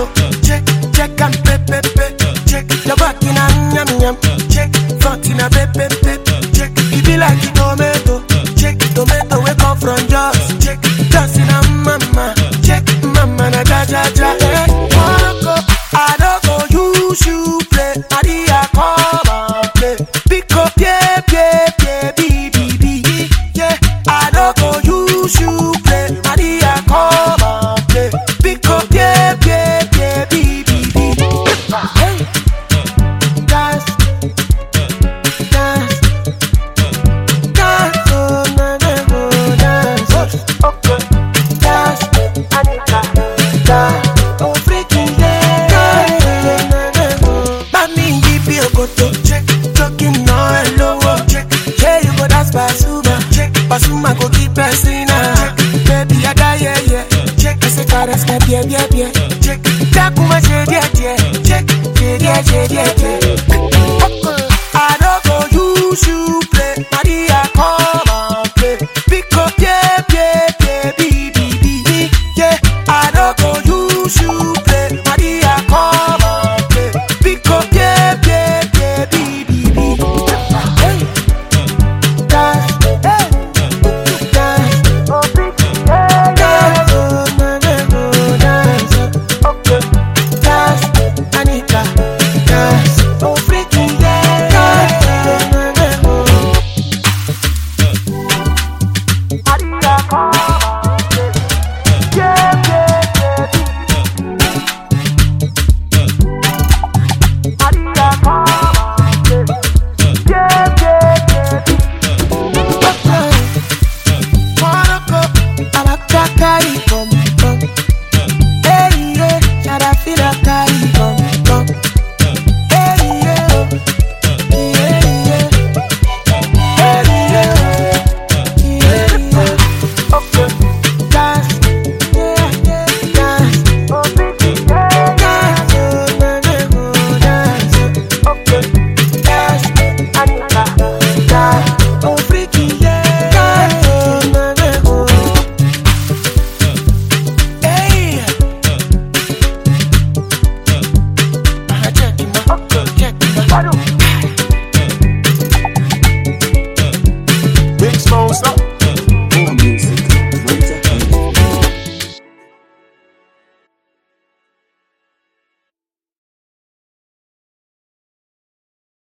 check, check and pepe, check. Your back in a yum yum, check. Front in a pepe, check. It be like a tomato, check. Tomato we come from Jos, check. Just in a mama, check. Mama na ja ja ja, I don't go use you play, I did a come and play. Pick up, yeah, yeah, I don't go use you play, I did a come and play. Pick up, yeah, hey, dance, oh, na dance, okay, dance, Anita, dance, oh, freaky, check, talking no hello, check. Yeah, you go dance Pasuma, check. Pasuma go keep pressing, check. Baby, I die, yeah. Check, I say, caress, yeah.